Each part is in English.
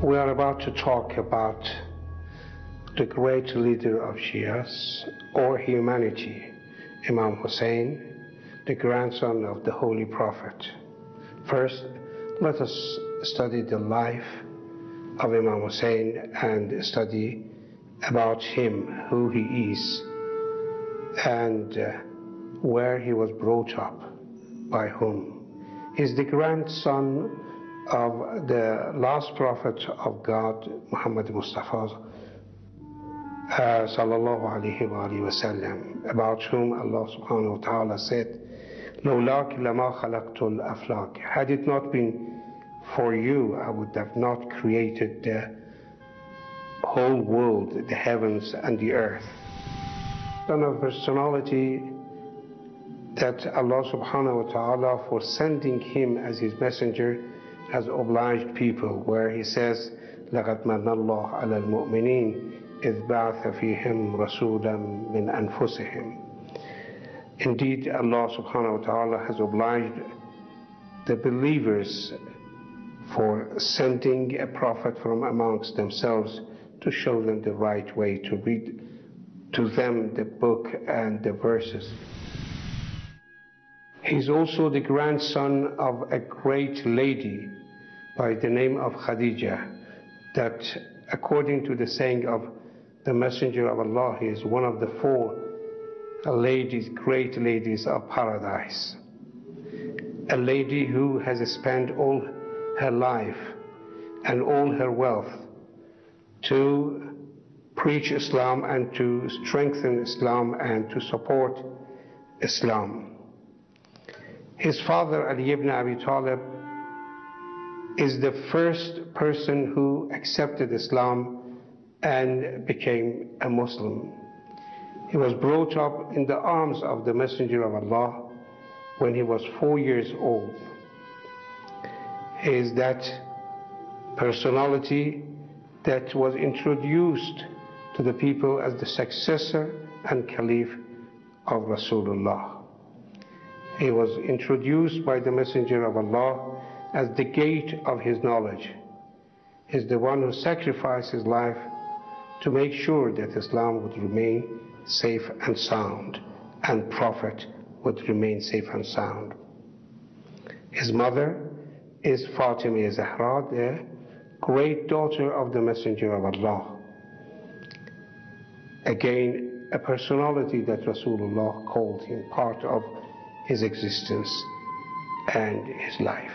We are about to talk about the great leader of Shias, or humanity, Imam Hussein, the grandson of the Holy Prophet. First, let us study the life of Imam Hussein and study about him, who he is, and where he was brought up, by whom. He is the grandson of the last prophet of God, Muhammad Mustafa sallallahu alayhi wa sallam, about whom Allah subhanahu wa ta'ala said, لولاك لما خلقت الأفلاك. Had it not been for you, I would have not created the whole world, the heavens and the earth. Son of personality that Allah subhanahu wa ta'ala, for sending him as his messenger, has obliged people, where he says, لَقَدْ مَنَّ اللَّهُ عَلَى الْمُؤْمِنِينَ إِذْ بَعَثَ فِيهِمْ رَسُولًا مِنْ أَنفُسِهِمْ. Indeed, Allah subhanahu wa ta'ala has obliged the believers for sending a prophet from amongst themselves to show them the right way, to read to them the book and the verses. He is also the grandson of a great lady by the name of Khadija, that according to the saying of the Messenger of Allah, he is one of the four ladies, great ladies of paradise. A lady who has spent all her life and all her wealth to preach Islam and to strengthen Islam and to support Islam. His father, Ali ibn Abi Talib, is the first person who accepted Islam and became a Muslim. He was brought up in the arms of the Messenger of Allah when he was 4 years old. He is that personality that was introduced to the people as the successor and caliph of Rasulullah. He was introduced by the Messenger of Allah as the gate of his knowledge. He is the one who sacrificed his life to make sure that Islam would remain safe and sound, and Prophet would remain safe and sound. His mother is Fatima Zahra, the great daughter of the Messenger of Allah. Again, a personality that Rasulullah called him part of his existence and his life.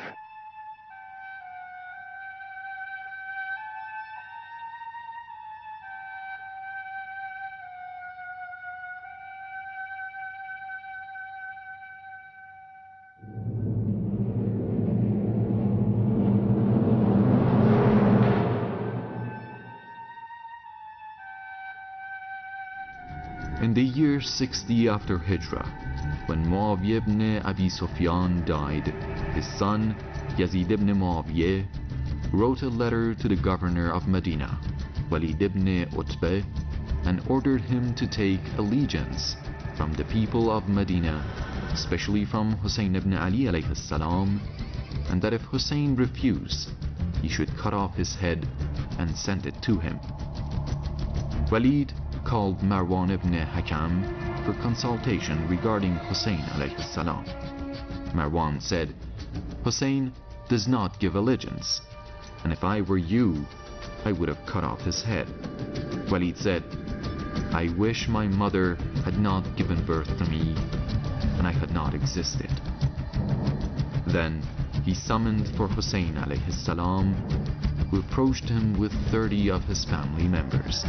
In the year 60 after Hijrah, when Muawiyah ibn Abi Sufyan died, his son Yazid ibn Muawiyah wrote a letter to the governor of Medina, Walid ibn Utbah, and ordered him to take allegiance from the people of Medina, especially from Hussein ibn Ali alayhi salam, and that if Hussein refused, he should cut off his head and send it to him. Walid called Marwan ibn Hakam for consultation regarding Hussein alayhi salam. Marwan said, Hussein does not give allegiance, and if I were you, I would have cut off his head. Walid said, I wish my mother had not given birth to me, and I had not existed. Then he summoned for Hussein alayhi salam, who approached him with 30 of his family members.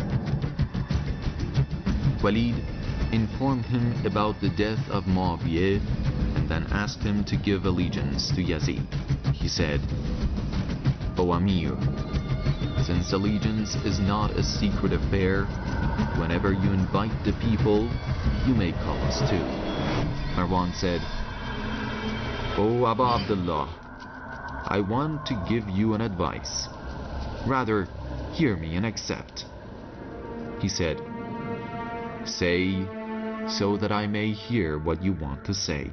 Walid informed him about the death of Muawiyah and then asked him to give allegiance to Yazid. He said, O Amir, since allegiance is not a secret affair, whenever you invite the people, you may call us too. Marwan said, O Abu Abdullah, I want to give you an advice. Rather, hear me and accept. He said, Say, so that I may hear what you want to say.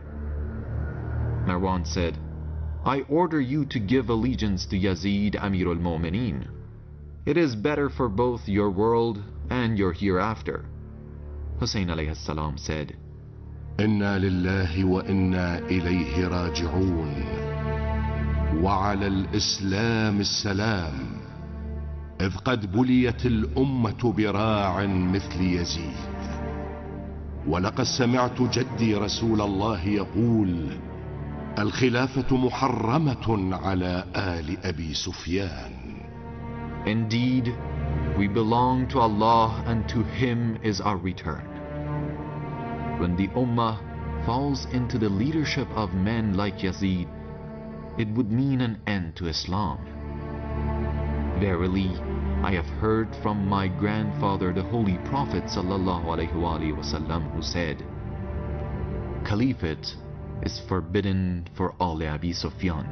Marwan said, I order you to give allegiance to Yazid Amir al-Mu'mineen. It is better for both your world and your hereafter. Hussein alayhi salam said, إنا لله وإنا إليه راجعون وعلى الإسلام السلام إذ قد بليت الأمة براع مثل يزيد ولقد سمعت جدي رسول الله يقول الخلافة محرمة على آل أبي سفيان. Indeed, we belong to Allah and to Him is our return. When the Ummah falls into the leadership of men like Yazid, it would mean an end to Islam. Verily, I have heard from my grandfather, the Holy Prophet ﷺ, who said, Caliphate is forbidden for all Abi Sufyan.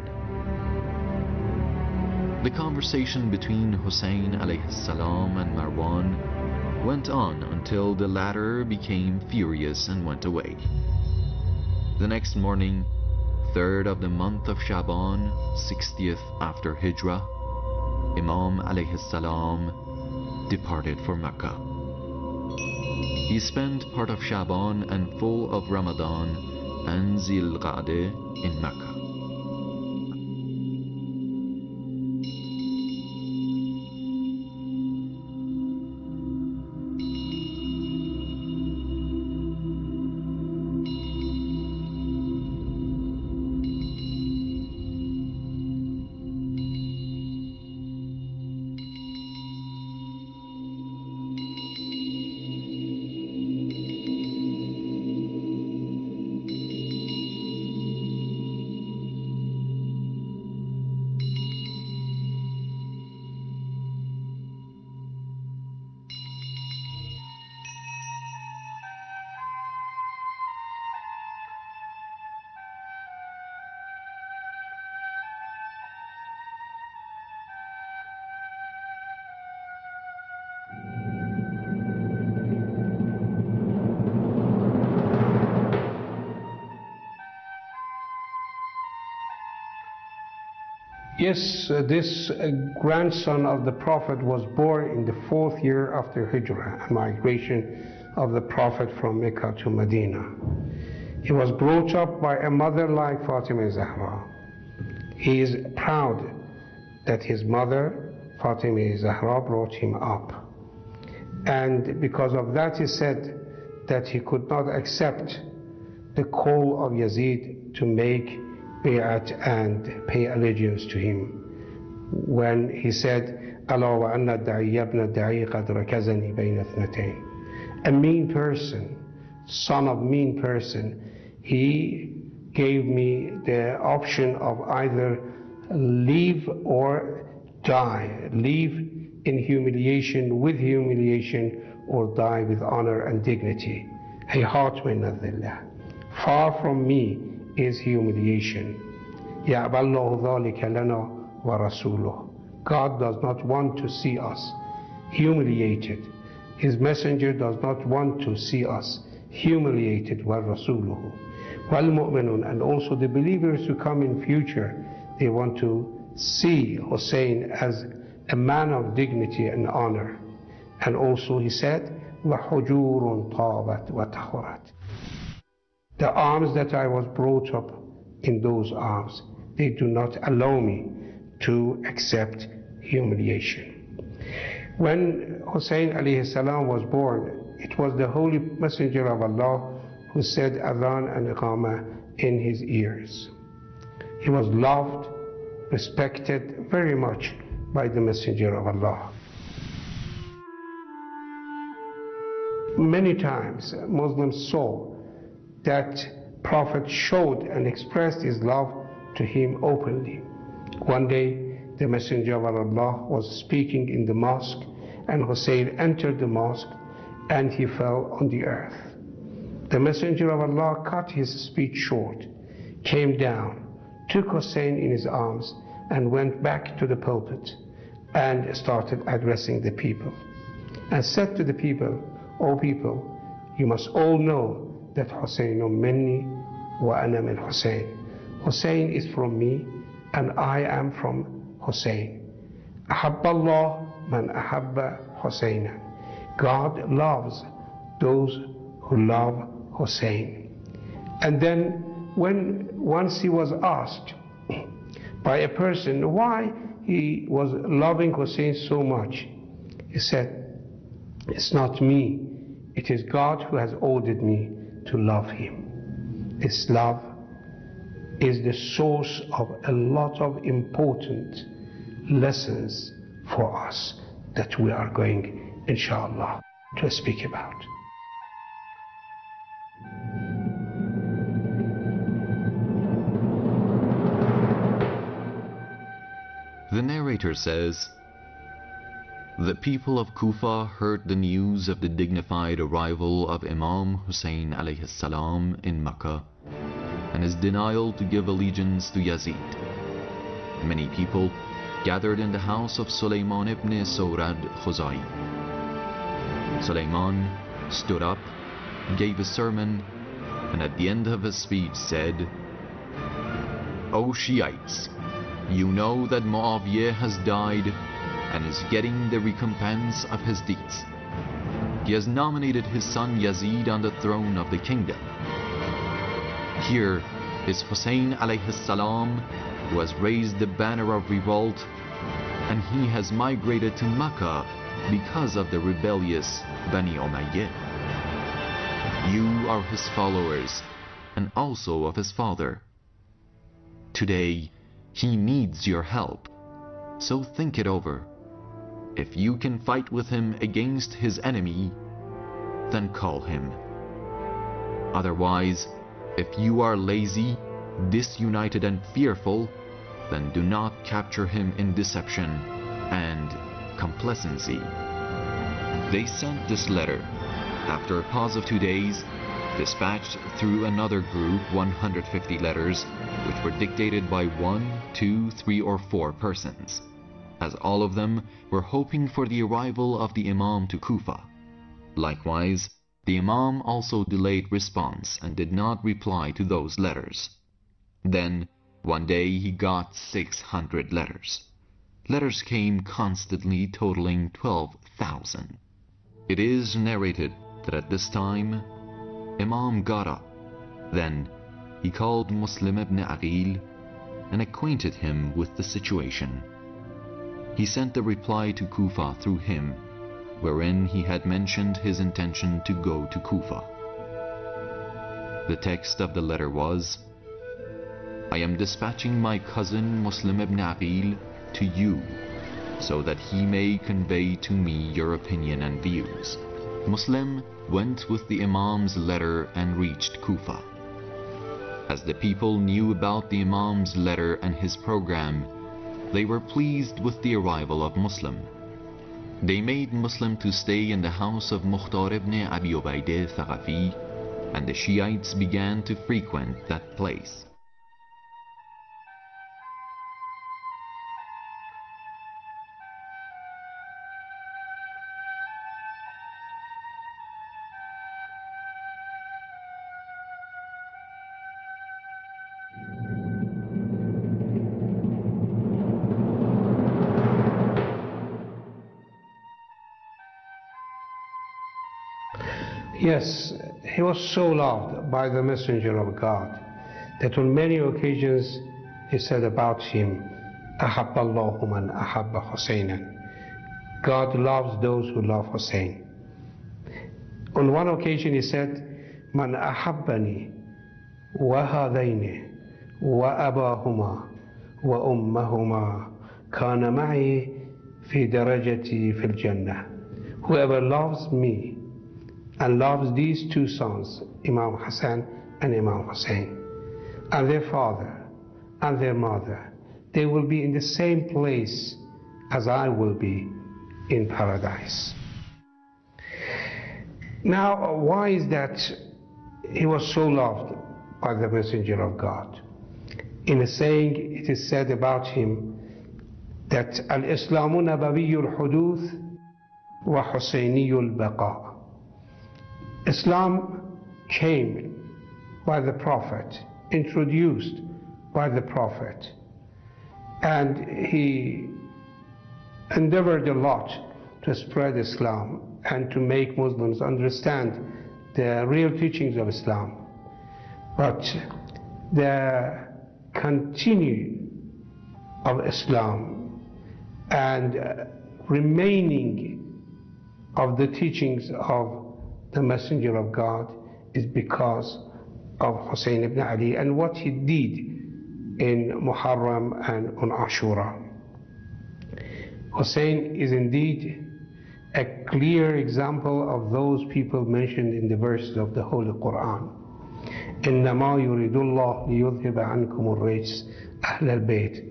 The conversation between Hussein alayhi salam and Marwan went on until the latter became furious and went away. The next morning, 3rd of the month of Shaban, 60th after Hijrah, Imam alayhi salam departed for Mecca. He spent part of Shaban and full of Ramadan and Zil Qa'dah in Mecca. Yes, this grandson of the Prophet was born in the 4th year after Hijrah, a migration of the Prophet from Mecca to Medina. He was brought up by a mother like Fatima Zahra. He is proud that his mother, Fatima Zahra, brought him up. And because of that, he said that he could not accept the call of Yazid to make bay'at and pay allegiance to him when he said, "Ala wa anna da'i ibn da'i qad rakazani bayna ithnatayn." A mean person, son of mean person, he gave me the option of either leave or die, leave in humiliation with humiliation, or die with honor and dignity. Hayhat min adhillah. Far from me is humiliation. Ya'ballahu dhalika lana wa rasuluh. God does not want to see us humiliated. His messenger does not want to see us humiliated. Wa rasuluhu. Wal mu'minun, and also the believers who come in future, they want to see Hussein as a man of dignity and honor. And also he said, وَحُجُورٌ طَابَتْ وَتَخُرَتْ. The arms that I was brought up in, those arms, they do not allow me to accept humiliation. When Hussein alayhi salam was born, it was the Holy Messenger of Allah who said adhan and iqamah in his ears. He was loved, respected very much by the Messenger of Allah. Many times Muslims saw that Prophet showed and expressed his love to him openly. One day the Messenger of Allah was speaking in the mosque, and Hussein entered the mosque and he fell on the earth. The Messenger of Allah cut his speech short, came down, took Hussein in his arms and went back to the pulpit and started addressing the people and said to the people, "O people, you must all know that Hussein minni wa ana min Hussein. Hussein is from me and I am from Hussein. Ahabballah man ahabba Husaynan. God loves those who love Hussein. And then once he was asked by a person why he was loving Hussein so much, he said, it's not me, it is God who has ordered me to love him. This love is the source of a lot of important lessons for us that we are going, inshallah, to speak about. The narrator says, the people of Kufa heard the news of the dignified arrival of Imam Hussein alayhi salam in Mecca and his denial to give allegiance to Yazid. Many people gathered in the house of Sulayman ibn Sawrad Khuzai. Sulayman stood up, gave a sermon, and at the end of his speech said, O Shiites, you know that Muawiyah has died and is getting the recompense of his deeds. He has nominated his son Yazid on the throne of the kingdom. Here is Hussein alayhi salam, who has raised the banner of revolt, and he has migrated to Mecca because of the rebellious Bani Umayyah. You are his followers and also of his father. Today, he needs your help, so think it over. If you can fight with him against his enemy, then call him. Otherwise, if you are lazy, disunited and fearful, then do not capture him in deception and complacency. They sent this letter, after a pause of 2 days, dispatched through another group 150 letters, which were dictated by 1, 2, 3, or 4 persons, as all of them were hoping for the arrival of the Imam to Kufa. Likewise, the Imam also delayed response and did not reply to those letters. Then, one day he got 600 letters. Letters came constantly, totaling 12,000. It is narrated that at this time, Imam got up. Then he called Muslim ibn Aqil and acquainted him with the situation. He sent a reply to Kufa through him, wherein he had mentioned his intention to go to Kufa. The text of the letter was, I am dispatching my cousin Muslim ibn Aqil to you, so that he may convey to me your opinion and views. Muslim went with the Imam's letter and reached Kufa. As the people knew about the Imam's letter and his program, they were pleased with the arrival of Muslim. They made Muslim to stay in the house of Mukhtar ibn Abi Ubaidah Thaqafi, and the Shiites began to frequent that place. Yes, he was so loved by the Messenger of God that on many occasions he said about him, أحب الله من أحب حسينا. God loves those who love Hussein. On one occasion he said, من أحبني وهذين وأباهما وأمهما كان معي في درجتي في الجنة. Whoever loves me and loves these two sons, Imam Hassan and Imam Hussein, and their father and their mother, they will be in the same place as I will be in paradise. Now, why is that he was so loved by the Messenger of God? In a saying, it is said about him that Al-Islamu Nabawiyul Huduth wa Husayniyul Baqa. Islam came by the Prophet, introduced by the Prophet, and he endeavored a lot to spread Islam and to make Muslims understand the real teachings of Islam. But the continuity of Islam and remaining of the teachings of the Messenger of God is because of Hussein ibn Ali and what he did in Muharram and on Ashura. Hussein is indeed a clear example of those people mentioned in the verses of the Holy Quran. إنما يريد الله ليذهب عنكم الرجس أهل البيت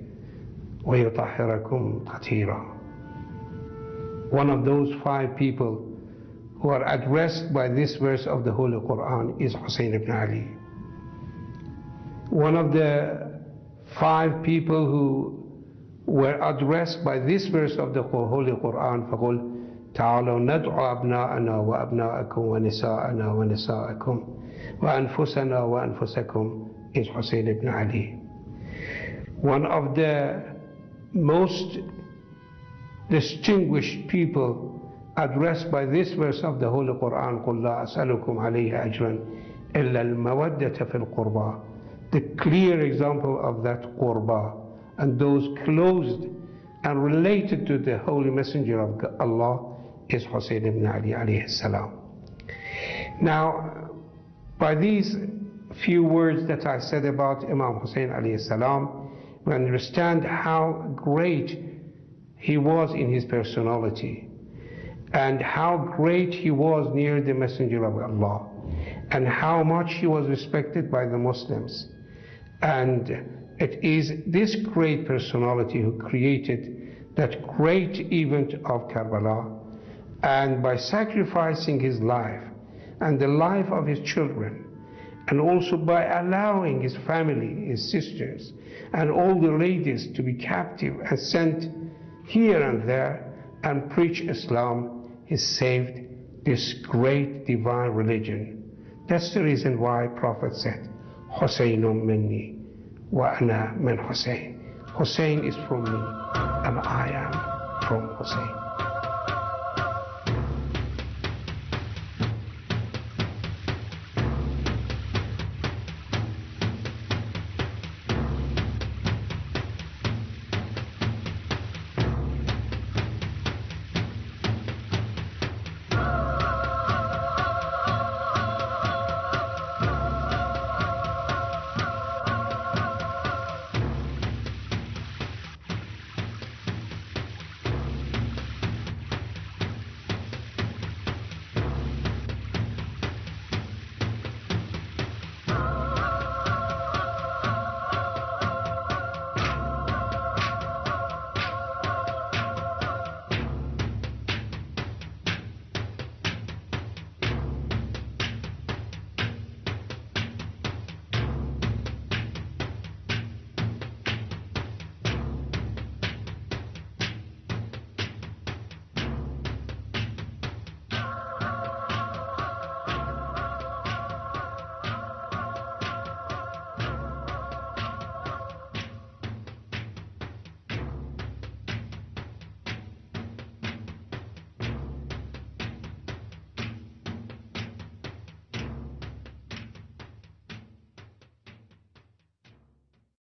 ويطهركم تطهيرا. One of those 5 people who are addressed by this verse of the Holy Quran is Hussein ibn Ali. One of the 5 people who were addressed by this verse of the Holy Quran, فَقُلْ تعالوا ندعو أبناءنا وأبناءكم ونساءنا ونساءكم وأنفسنا وأنفسكم is Hussein ibn Ali. One of the most distinguished people addressed by this verse of the Holy Quran, قُلْ لَا أَسْأَلُكُمْ عَلَيْهِ أَجْرًا إِلَّا الْمَوَدَّةَ فِي الْقُرْبَى. The clear example of that qurba and those closed and related to the Holy Messenger of Allah is Hussein ibn Ali alayhi salam. Now, by these few words that I said about Imam Hussein alayhi salam, we understand how great he was in his personality and how great he was near the Messenger of Allah and how much he was respected by the Muslims. And it is this great personality who created that great event of Karbala, and by sacrificing his life and the life of his children, and also by allowing his family, his sisters, and all the ladies to be captive and sent here and there and preach Islam, he saved this great divine religion. That's the reason why Prophet said, Husaynun minni wa ana min Husayn. Hussein is from me and I am from Hussein.